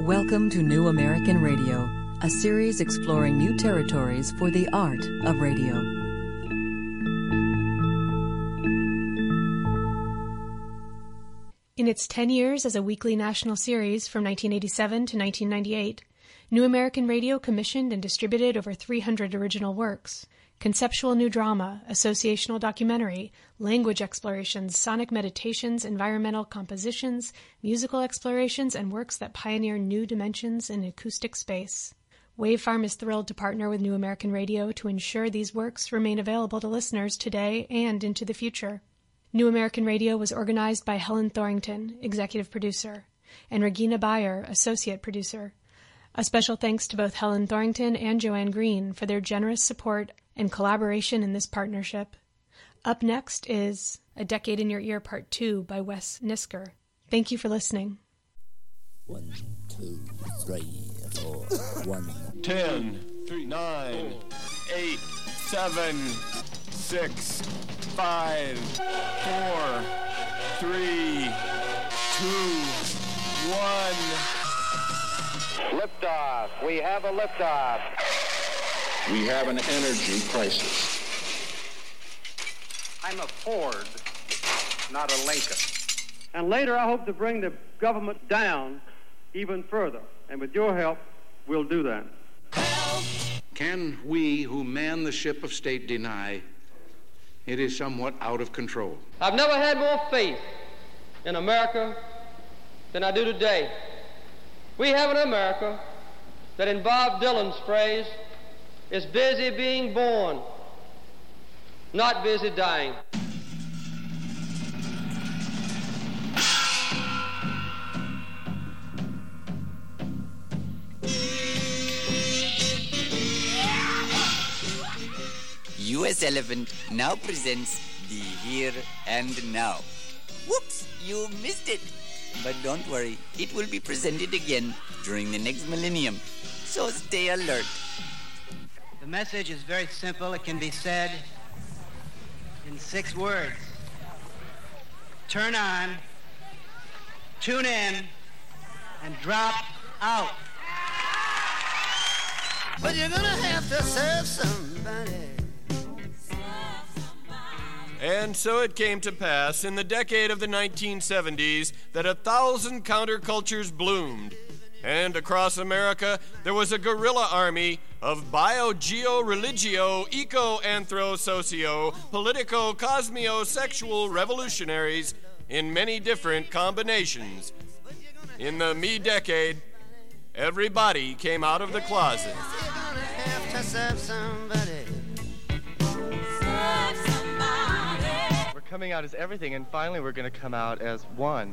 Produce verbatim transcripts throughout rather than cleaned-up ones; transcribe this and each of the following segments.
Welcome to New American Radio, a series exploring new territories for the art of radio. In its ten years as a weekly national series from nineteen eighty-seven to nineteen ninety-eight, New American Radio commissioned and distributed over three hundred original works. Conceptual new drama, associational documentary, language explorations, sonic meditations, environmental compositions, musical explorations, and works that pioneer new dimensions in acoustic space. Wave Farm is thrilled to partner with New American Radio to ensure these works remain available to listeners today and into the future. New American Radio was organized by Helen Thorington, executive producer, and Regina Bayer, associate producer. A special thanks to both Helen Thorington and Joanne Green for their generous support and collaboration in this partnership. Up next is A Decade in Your Ear Part two by Wes Nisker. Thank you for listening. One, two, three, four, one. Ten, three, nine, eight, seven, six, five, four, three, two, one. Liftoff. We have a liftoff. We have an energy crisis. I'm a Ford, not a Lincoln. And later I hope to bring the government down even further. And with your help, we'll do that. Help! Can we who man the ship of state deny it is somewhat out of control? I've never had more faith in America than I do today. We have an America that, in Bob Dylan's phrase, is busy being born, not busy dying. U S Elephant now presents the Here and Now. Whoops, you missed it. But don't worry, it will be presented again during the next millennium. So stay alert. The message is very simple. It can be said in six words. Turn on, tune in, and drop out. But you're gonna have to serve somebody. And so it came to pass in the decade of the nineteen seventies that a thousand countercultures bloomed. And across America, there was a guerrilla army of bio-geo-religio, eco-anthro-socio, politico-cosmio-sexual revolutionaries in many different combinations. In the me-decade, everybody came out of the closet. You're gonna have to serve somebody. Serve somebody. We're coming out as everything, and finally we're going to come out as one.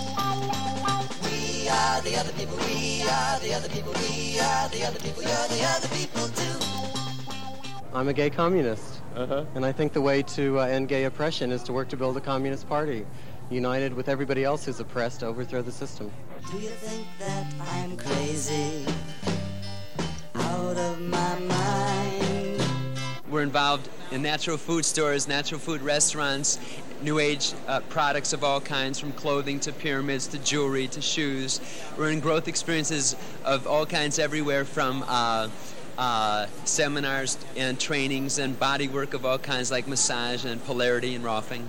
We are the other people, we are the other people, we are the other people, you're the other people too. I'm a gay communist, uh-huh. and I think the way to uh, end gay oppression is to work to build a communist party, united with everybody else who's oppressed to overthrow the system. Do you think that I'm crazy, out of my mind? We're involved in natural food stores, natural food restaurants, New Age uh, products of all kinds, from clothing to pyramids to jewelry to shoes. We're in growth experiences of all kinds everywhere, from uh, uh, seminars and trainings and body work of all kinds, like massage and polarity and Rolfing.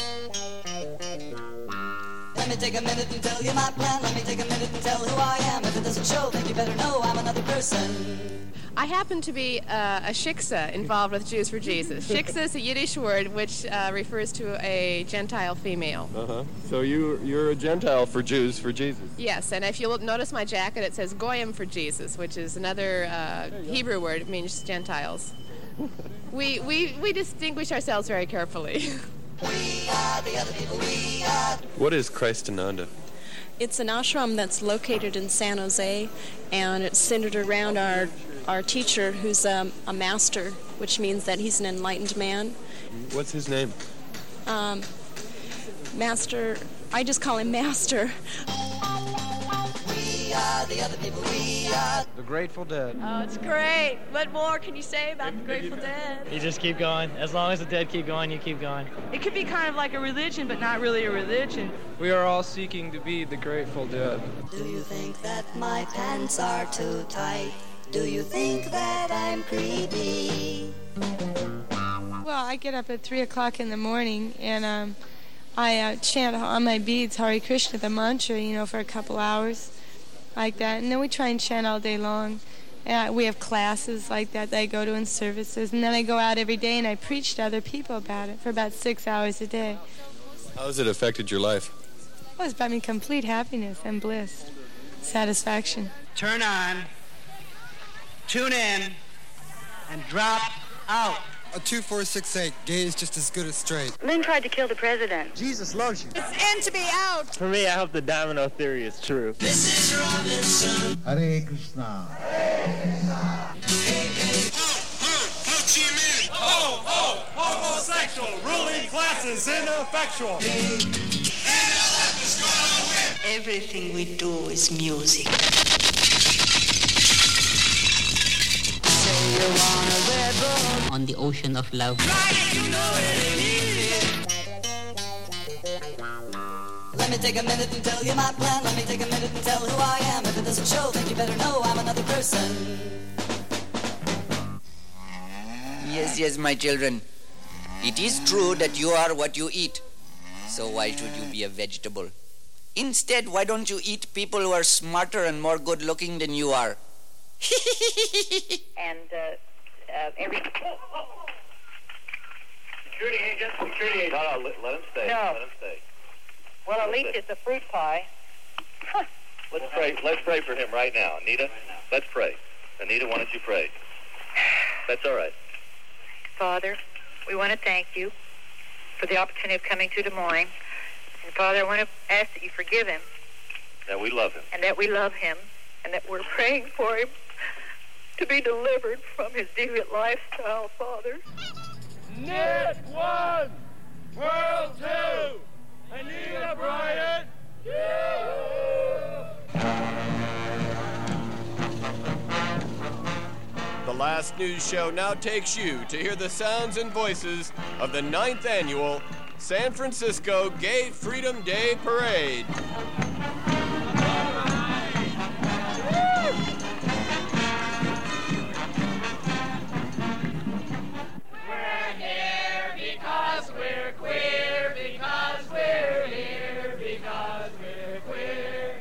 Let me take a minute and tell you my plan. Let me take a minute and tell who I am. If it doesn't show, then you better know I'm another person. I happen to be uh, a shiksa involved with Jews for Jesus. Shiksa is a Yiddish word which uh, refers to a Gentile female. Uh-huh. So you, you're a Gentile for Jews for Jesus. Yes, and if you notice my jacket, it says Goyim for Jesus, which is another uh, Hebrew word. It means Gentiles. we, we, we distinguish ourselves very carefully. We are the other people, we are... What is Christananda? It's an ashram that's located in San Jose, and it's centered around our our teacher, who's um, a master, which means that he's an enlightened man. What's his name? Um, master, I just call him Master. We are the the other people. We are The Grateful Dead. Oh, it's great. What more can you say about the Grateful Dead? You just keep going. As long as the dead keep going, you keep going. It could be kind of like a religion, but not really a religion. We are all seeking to be the Grateful Dead. Do you think that my pants are too tight? Do you think that I'm creepy? Well, I get up at three o'clock in the morning and um, I uh, chant on my beads Hare Krishna, the mantra, you know, for a couple hours like that. And then we try and chant all day long. And we have classes like that that I go to in services. And then I go out every day and I preach to other people about it for about six hours a day. How has it affected your life? Well, it's brought me complete happiness and bliss, satisfaction. Turn on, tune in, and drop out. A two four six eight, gay is just as good as straight. Lynn tried to kill the president. Jesus loves you. It's in to be out. For me, I hope the domino theory is true. This is Robinson. Hare Krishna. Ho, ho, homosexual, ruling classes ineffectual. Everything we do is music. Say you want a rebel on the ocean of love. You know it ain't easy. Let me take a minute and tell you my plan. Let me take a minute and tell who I am. If it doesn't show, then you better know I'm another person. Yes, yes, my children. It is true that you are what you eat. So why should you be a vegetable? Instead, why don't you eat people who are smarter and more good-looking than you are? And uh, uh, every... Security agent, security agent. No, no, let, let him stay. No. Let him stay. Well, at Let him least stay. it's a fruit pie. Let's pray. Let's pray for him right now, Anita. Let's pray. Anita, why don't you pray? That's all right. Father, we want to thank you for the opportunity of coming to Des Moines. And Father, I want to ask that you forgive him. That we love him. And that we love him. And that we're praying for him to be delivered from his deviant lifestyle, Father. Net one, World two, Anita Bryant. The Last News Show now takes you to hear the sounds and voices of the ninth annual San Francisco Gay Freedom Day Parade. We're here because we're queer, because we're here, because we're queer.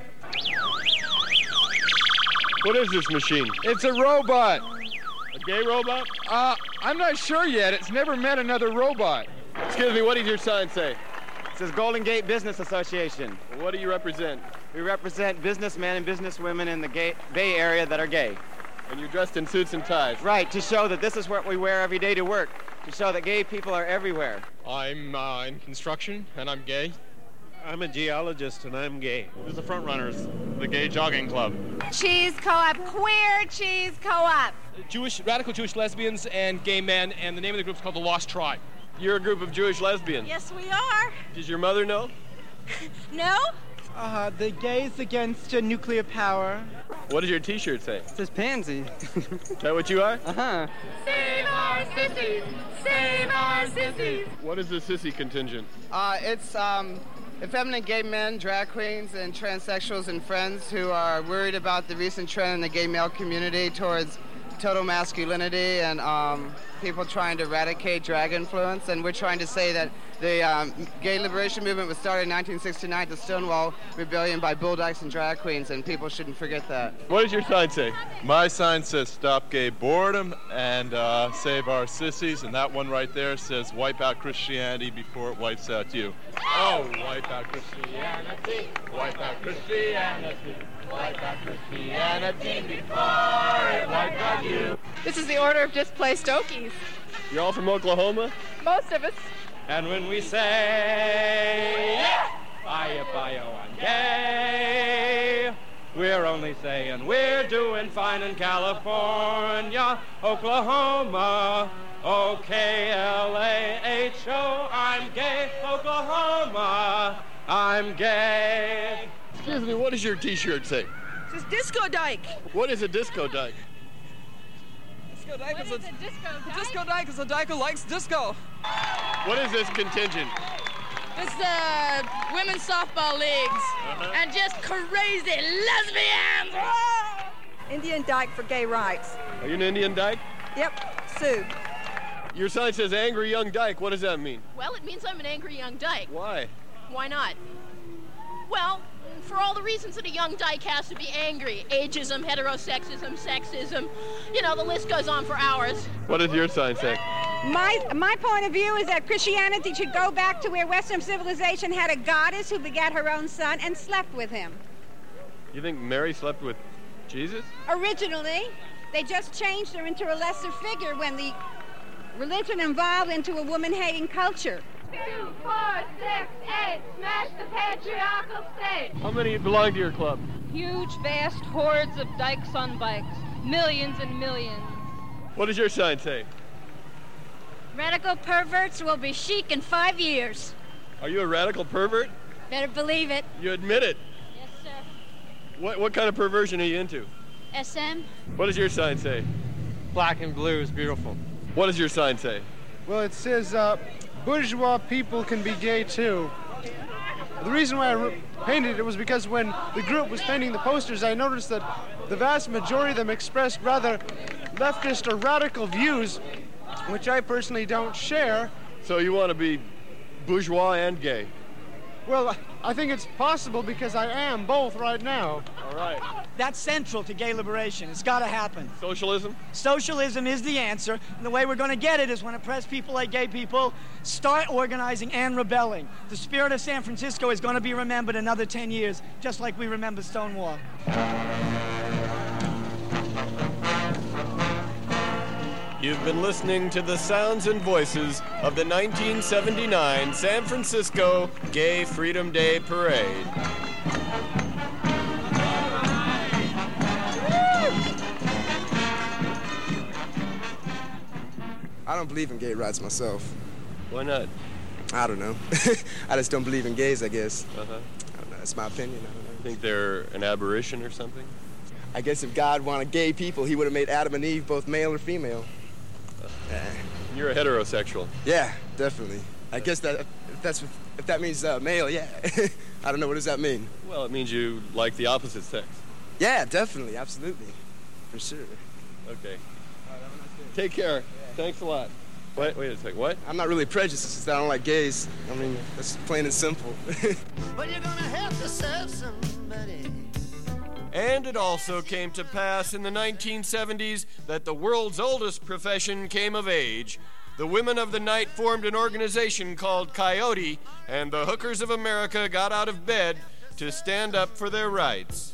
What is this machine? It's a robot. A gay robot? Uh, I'm not sure yet. It's never met another robot. Excuse me, what does your sign say? It says Golden Gate Business Association. What do you represent? We represent businessmen and businesswomen in the gay, Bay Area that are gay. And you're dressed in suits and ties? Right, to show that this is what we wear every day to work, to show that gay people are everywhere. I'm uh, in construction, and I'm gay. I'm a geologist, and I'm gay. Who's the front runners? The Gay Jogging Club. Cheese Co-op, Queer Cheese Co-op. Jewish, radical Jewish lesbians and gay men, and the name of the group is called the Lost Tribe. You're a group of Jewish lesbians? Yes, we are. Does your mother know? No? Uh, the gays against uh, nuclear power. What does your t-shirt say? It says pansy. Is that what you are? Uh-huh. Save our sissies! Save our sissies! What is the sissy contingent? Uh, it's um, effeminate gay men, drag queens, and transsexuals and friends who are worried about the recent trend in the gay male community towards total masculinity and um, people trying to eradicate drag influence. And we're trying to say that the um, gay liberation movement was started in nineteen sixty-nine, the Stonewall Rebellion, by bull dykes and drag queens, and people shouldn't forget that. What does your sign say? My sign says stop gay boredom and uh, save our sissies, and that one right there says wipe out Christianity before it wipes out you. Oh, wipe out Christianity, wipe out Christianity, wipe out Christianity before it wipes out you. This is the Order of Displaced Okies. You're all from Oklahoma? Most of us. And when we say, yeah, bye bye I'm gay, we're only saying we're doing fine in California, Oklahoma, O K L A H O, I'm gay, Oklahoma, I'm gay. Excuse me, what does your t-shirt say? It's disco dyke. What is a disco dyke? Disco dyke What is, is a, a disco dyke? disco dyke is a dyke who likes disco. What is this contingent? It's the women's softball leagues. Uh-huh. And just crazy lesbians. Ah! Indian dyke for gay rights. Are you an Indian dyke? Yep, Sue. Your sign says angry young dyke. What does that mean? Well, it means I'm an angry young dyke. Why? Why not? Well, for all the reasons that a young dyke has to be angry. Ageism, heterosexism, sexism. You know, the list goes on for hours. What does your sign say? My, my point of view is that Christianity should go back to where Western civilization had a goddess who begat her own son and slept with him. You think Mary slept with Jesus? Originally, they just changed her into a lesser figure when the religion evolved into a woman-hating culture. Two, four, six, eight, smash the patriarchal state. How many belong to your club? Huge, vast hordes of dykes on bikes. Millions and millions. What does your sign say? Radical perverts will be chic in five years. Are you a radical pervert? Better believe it. You admit it. Yes, sir. What, what kind of perversion are you into? S M? What does your sign say? Black and blue is beautiful. What does your sign say? Well, it says, uh, bourgeois people can be gay too. The reason why I re- painted it was because when the group was painting the posters, I noticed that the vast majority of them expressed rather leftist or radical views, which I personally don't share. So you want to be bourgeois and gay? Well, I think it's possible because I am both right now. All right. That's central to gay liberation. It's got to happen. Socialism? Socialism is the answer, and the way we're going to get it is when oppressed people like gay people start organizing and rebelling. The spirit of San Francisco is going to be remembered another ten years, just like we remember Stonewall. You've been listening to the sounds and voices of the nineteen seventy-nine San Francisco Gay Freedom Day Parade. I don't believe in gay rights myself. Why not? I don't know. I just don't believe in gays, I guess. Uh-huh. I don't know. That's my opinion. I don't know. Think they're an aberration or something? I guess if God wanted gay people, he would have made Adam and Eve both male or female. Uh, You're a heterosexual. Yeah, definitely. I guess that if that's if that means uh, male, yeah. I don't know. What does that mean? Well, it means you like the opposite sex. Yeah, definitely, absolutely, for sure. Okay. Take care. Yeah. Thanks a lot. Wait, wait a second. What? I'm not really prejudiced. It's just that I don't like gays. I mean, that's plain and simple. But you're gonna have to serve somebody. And it also came to pass in the nineteen seventies that the world's oldest profession came of age. The women of the night formed an organization called Coyote, and the hookers of America got out of bed to stand up for their rights.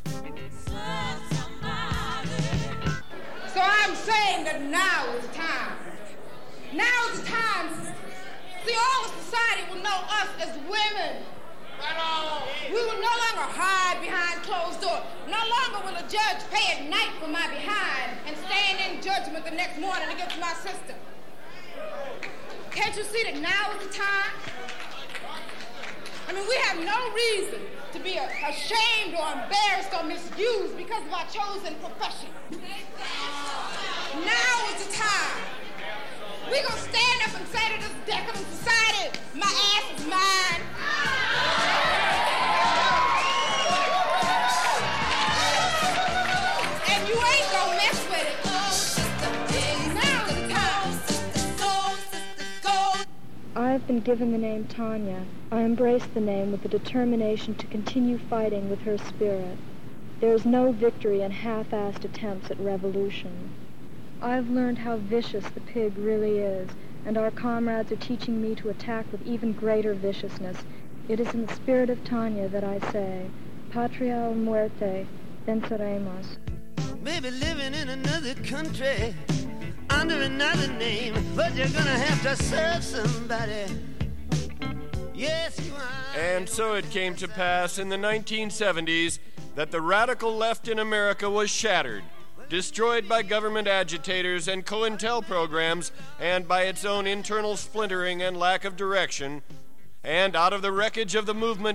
So I'm saying that now is the time. Now is the time. See, all of society will know us as women. We will no longer hide behind closed doors. No longer will a judge pay at night for my behind and stand in judgment the next morning against my sister. Can't you see that now is the time? I mean, we have no reason to be ashamed or embarrassed or misused because of our chosen profession. Now is the time. We're going to stand up and say to this decadent society, my ass is mine. And you ain't going to mess with it. Now is the time. I've been given the name Tanya. I embrace the name with the determination to continue fighting with her spirit. There is no victory in half-assed attempts at revolution. I've learned how vicious the pig really is, and our comrades are teaching me to attack with even greater viciousness. It is in the spirit of Tanya that I say, Patria o muerte, venceremos. Maybe living in another country, under another name, but you're gonna have to serve somebody. Yes, you are. And so it came to pass in the nineteen seventies that the radical left in America was shattered, destroyed by government agitators and COINTEL programs, and by its own internal splintering and lack of direction. And out of the wreckage of the movement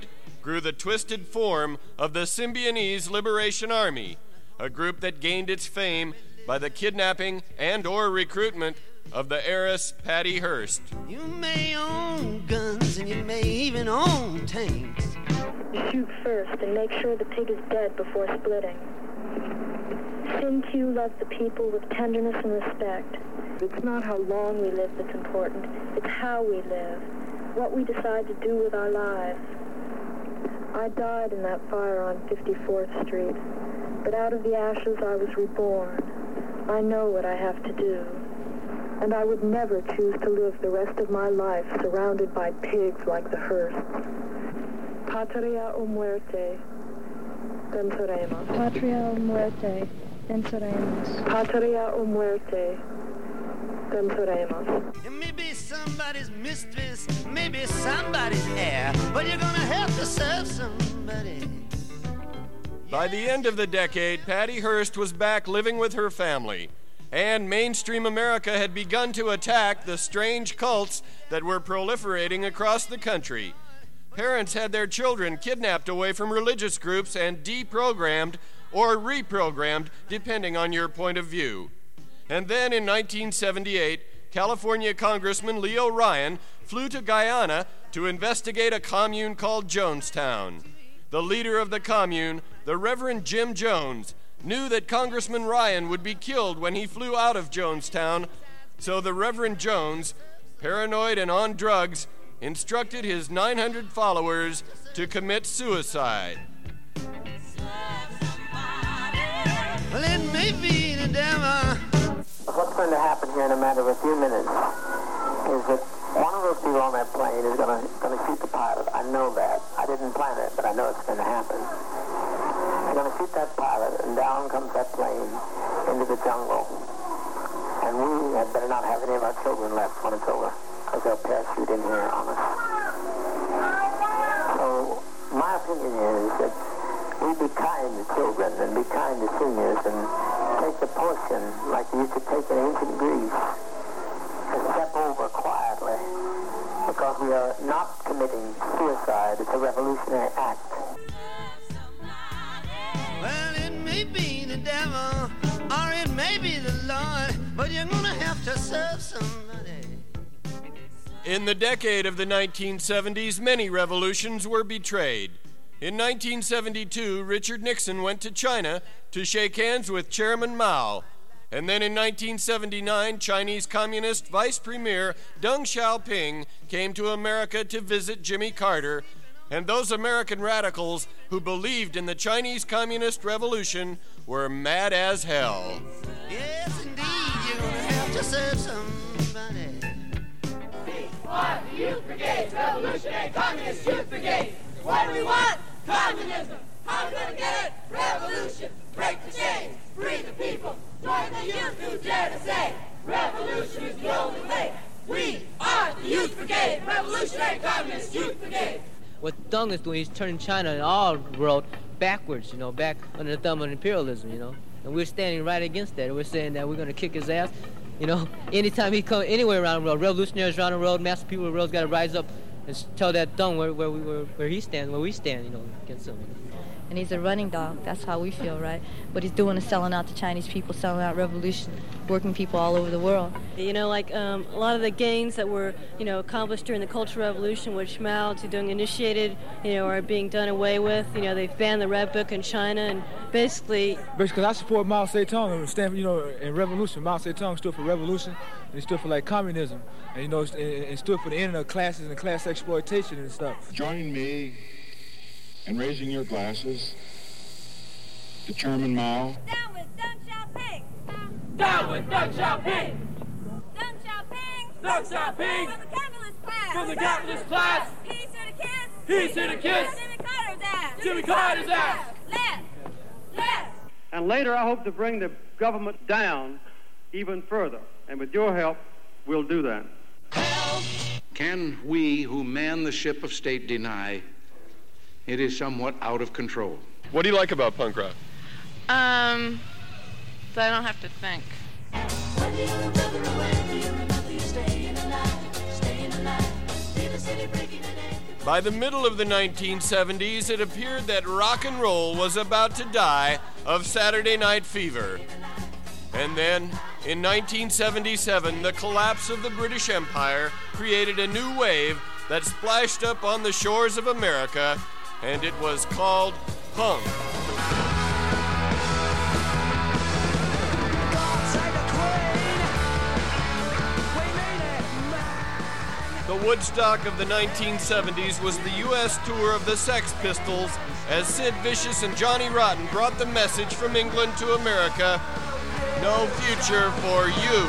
grew the twisted form of the Symbionese Liberation Army, a group that gained its fame by the kidnapping and or recruitment of the heiress Patty Hearst. You may own guns and you may even own tanks. Shoot first and make sure the pig is dead before splitting. Sin Q loves the people with tenderness and respect. It's not how long we live that's important, it's how we live, what we decide to do with our lives. I died in that fire on fifty-fourth Street, but out of the ashes I was reborn. I know what I have to do, and I would never choose to live the rest of my life surrounded by pigs like the Hearsts. Patria o muerte, venceremos. Patria o muerte, venceremos. Patria o muerte, venceremos. It may be somebody's mistress, maybe somebody's heir, but you're gonna have to serve somebody. By the end of the decade, Patty Hearst was back living with her family, and mainstream America had begun to attack the strange cults that were proliferating across the country. Parents had their children kidnapped away from religious groups and deprogrammed or reprogrammed, depending on your point of view. And then in nineteen seventy-eight, California Congressman Leo Ryan flew to Guyana to investigate a commune called Jonestown. The leader of the commune, the Reverend Jim Jones, knew that Congressman Ryan would be killed when he flew out of Jonestown, so the Reverend Jones, paranoid and on drugs, instructed his nine hundred followers to commit suicide. Well, it may be the devil. What's going to happen here in a matter of a few minutes is that one of those people on that plane is going to going to shoot the pilot. I know that. I didn't plan it, but I know it's going to happen. They're going to shoot that pilot, and down comes that plane into the jungle. And we had better not have any of our children left when it's over, because they'll parachute in here on us. So my opinion is that we be kind to children and be kind to seniors and take the portion like you used to take in ancient Greece and step over quietly, because we are not committing suicide. It's a revolutionary act. Well, it may be the devil or it may be the Lord, but you're gonna have to serve somebody. In the decade of the nineteen seventies, many revolutions were betrayed. In nineteen seventy-two, Richard Nixon went to China to shake hands with Chairman Mao. And then in nineteen seventy-nine, Chinese Communist Vice Premier Deng Xiaoping came to America to visit Jimmy Carter. And those American radicals who believed in the Chinese Communist Revolution were mad as hell. Yes, indeed, you're gonna have to serve somebody. We are the Youth Brigade, Revolutionary Communist Youth Brigade. What do we want? Communism. How are we gonna get it? Revolution. Break the chains. Free the people. Join the youth who dare to say, revolution is the only way. We are the Youth Brigade, Revolutionary Communist Youth Brigade. What Deng is doing, he's turning China and all world backwards, you know, back under the thumb of imperialism, you know. And we're standing right against that. We're saying that we're going to kick his ass. You know, anytime he comes anywhere around the world, revolutionaries around the world, massive people of the world's got to rise up and tell that Deng where, where, we, where, where he stands, where we stand, you know, against him. And he's a running dog. That's how we feel, right? What he's doing is selling out the Chinese people, selling out revolution, working people all over the world. You know, like um, a lot of the gains that were, you know, accomplished during the Cultural Revolution, which Mao Zedong initiated, you know, are being done away with. You know, they've banned the Red Book in China, and basically... Basically, I support Mao Zedong and stand, you know, in revolution. Mao Zedong stood for revolution, and he stood for, like, communism. And, you know, and stood for the end of classes and class exploitation and stuff. Join me in raising your glasses to Chairman Mao. Down with Deng Xiaoping! Down with Deng Xiaoping! Deng Xiaoping! Deng Xiaoping! From the capitalist class! From the capitalist class! He's here to kiss! He's here to kiss! Jimmy Carter's ass! Jimmy Carter's ass! Left! Left! And later I hope to bring the government down even further. And with your help, we'll do that. Can we who man the ship of state deny it is somewhat out of control? What do you like about punk rock? Um, that I don't have to think. When you remember, you staying alive, staying alive, feel the city breaking and By the middle of the nineteen seventies, it appeared that rock and roll was about to die of Saturday Night Fever. And then, in nineteen seventy-seven, the collapse of the British Empire created a new wave that splashed up on the shores of America, and it was called punk. The Woodstock of the nineteen seventies was the U S tour of the Sex Pistols, as Sid Vicious and Johnny Rotten brought the message from England to America: no future for you.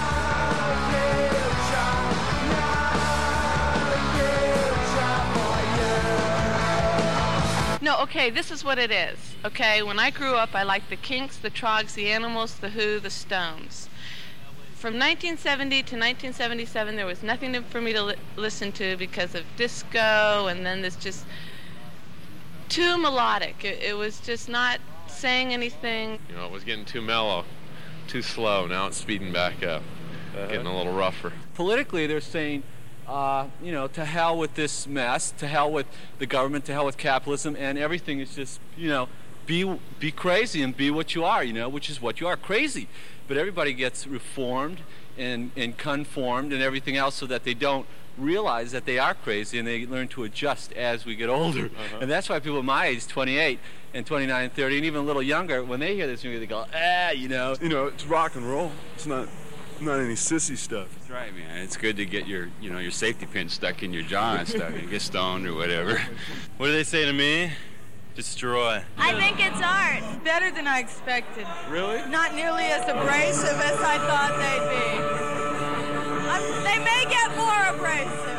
No, okay, this is what it is. Okay, when I grew up, I liked the Kinks, the Trogs, the Animals, the Who, the Stones. From nineteen seventy to nineteen seventy-seven, there was nothing to, for me to li- listen to because of disco, and then this just too melodic. It, it was just not saying anything. You know, it was getting too mellow, too slow. Now it's speeding back up, uh-huh. Getting a little rougher. Politically, they're saying, uh, you know, to hell with this mess, to hell with the government, to hell with capitalism, and everything is just, you know, be be crazy and be what you are, you know, which is what you are, crazy. But everybody gets reformed and, and conformed and everything else so that they don't realize that they are crazy, and they learn to adjust as we get older. Uh-huh. And that's why people my age, twenty-eight and twenty-nine, thirty, and even a little younger, when they hear this music, they go, ah, you know. You know, it's rock and roll. It's not not any sissy stuff. That's right, man. It's good to get your, you know, your safety pin stuck in your jaw and stuff, and get stoned or whatever. What do they say to me? Destroy. I think it's art. It's better than I expected. Really? Not nearly as abrasive as I thought they'd be. Um, they may get more abrasive.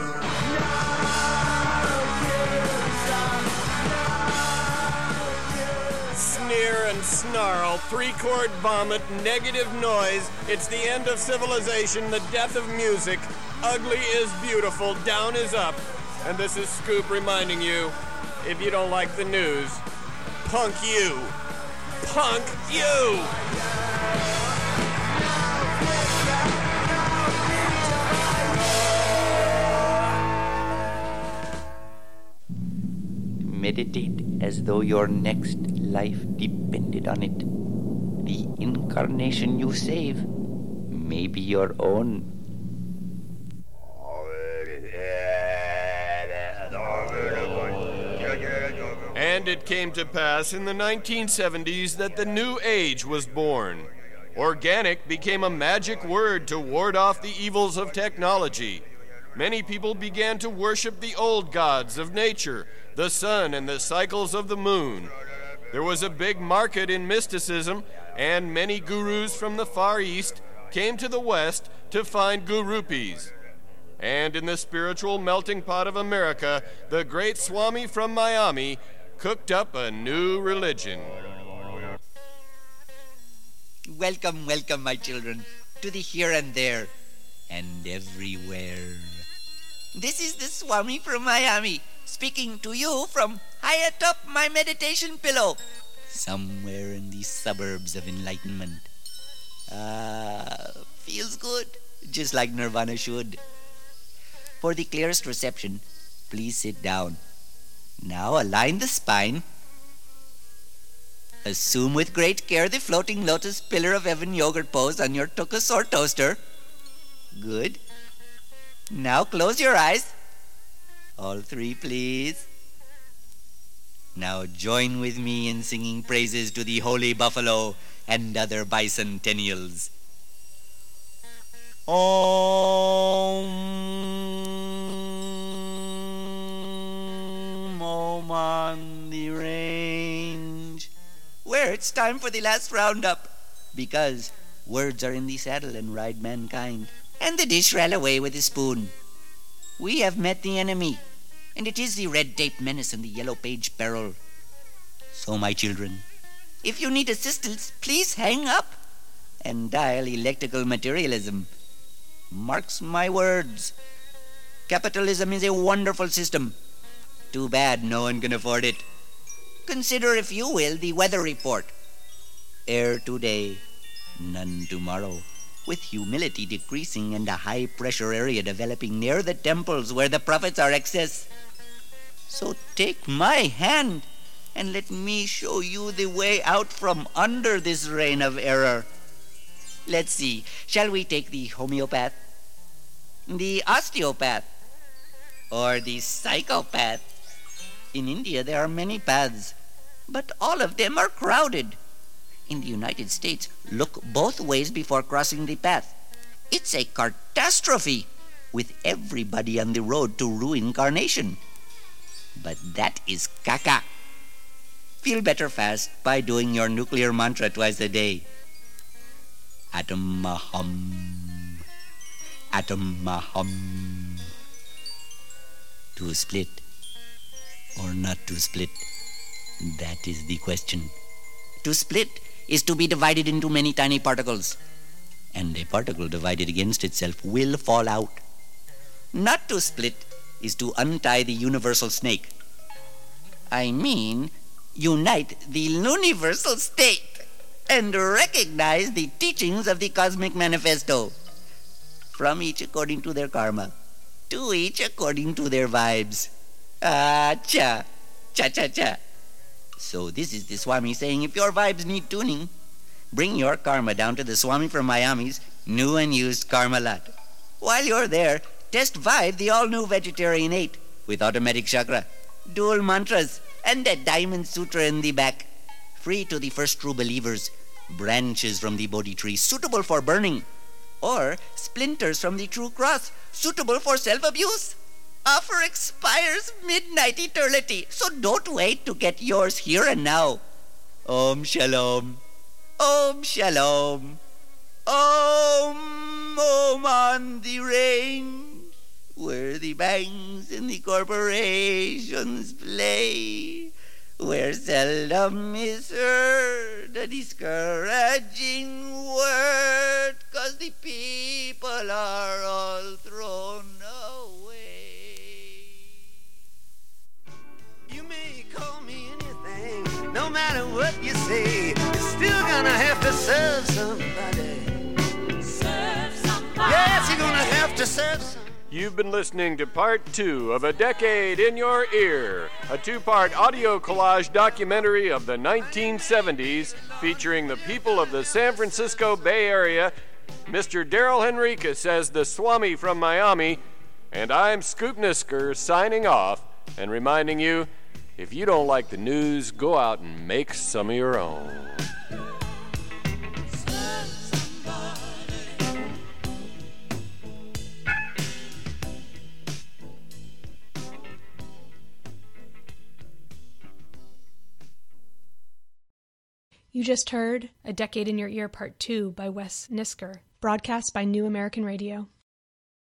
Sneer and snarl, three-chord vomit, negative noise. It's the end of civilization, the death of music. Ugly is beautiful, down is up. And this is Scoop reminding you, if you don't like the news, punk you. Punk you! Meditate as though your next life depended on it. The incarnation you save may be your own. And it came to pass in the nineteen seventies that the new age was born. Organic became a magic word to ward off the evils of technology. Many people began to worship the old gods of nature, the sun and the cycles of the moon. There was a big market in mysticism, and many gurus from the Far East came to the West to find gurupis. And in the spiritual melting pot of America, the great Swami from Miami cooked up a new religion. Welcome, welcome, my children, to the here and there and everywhere. This is the Swami from Miami, speaking to you from high atop my meditation pillow, somewhere in the suburbs of enlightenment. Ah, feels good, just like Nirvana should. For the clearest reception, please sit down. Now align the spine. Assume with great care the floating lotus pillar of heaven yogurt pose on your tukus or toaster. Good. Now close your eyes. All three, please. Now join with me in singing praises to the holy buffalo and other bicentennials. Om, Om on the range. Where it's time for the last roundup, because words are in the saddle and ride mankind, and the dish ran away with the spoon. We have met the enemy, and it is the red-tape menace and the yellow page peril. So, my children, if you need assistance, please hang up and dial electrical materialism. Marks my words. Capitalism is a wonderful system. Too bad no one can afford it. Consider, if you will, the weather report. Air today, none tomorrow. with humility decreasing and a high-pressure area developing near the temples where the prophets are excess. So take my hand and let me show you the way out from under this reign of error. Let's see, shall we take the homeopath, the osteopath, or the psychopath? In India, there are many paths, but all of them are crowded. In the United States, look both ways before crossing the path. It's a catastrophe, with everybody on the road to ruin carnation. But that is caca. Feel better fast by doing your nuclear mantra twice a day. Atom aham, atom aham. To split or not to split? That is the question. To split is to be divided into many tiny particles, and a particle divided against itself will fall out. Not to split is to untie the universal snake. I mean, unite the universal state and recognize the teachings of the Cosmic Manifesto. From each according to their karma, to each according to their vibes. Ah, cha, cha, cha, cha. So this is the Swami saying, if your vibes need tuning, bring your karma down to the Swami from Miami's new and used Karma Lot. While you're there, test Vibe, the all-new Vegetarian eight, with automatic chakra, dual mantras, and a diamond sutra in the back. Free to the first true believers, branches from the Bodhi tree, suitable for burning, or splinters from the true cross, suitable for self-abuse. Offer expires midnight eternity, so don't wait to get yours here and now. Om Shalom. Om Shalom. Om, Om on the range, where the banks and the corporations play, where seldom is heard a discouraging word, 'cause the people are all thrown away. You may call me anything, no matter what you say, you're still gonna have to serve somebody. Serve somebody. Yes, you're gonna have to serve somebody. You've been listening to part two of A Decade in Your Ear, a two-part audio collage documentary of the nineteen seventies featuring the people of the San Francisco Bay Area, Mister Daryl Henricus as the Swami from Miami, and I'm Scoop Nisker signing off and reminding you, if you don't like the news, go out and make some of your own. You just heard A Decade in Your Ear Part two by Wes Nisker, broadcast by New American Radio.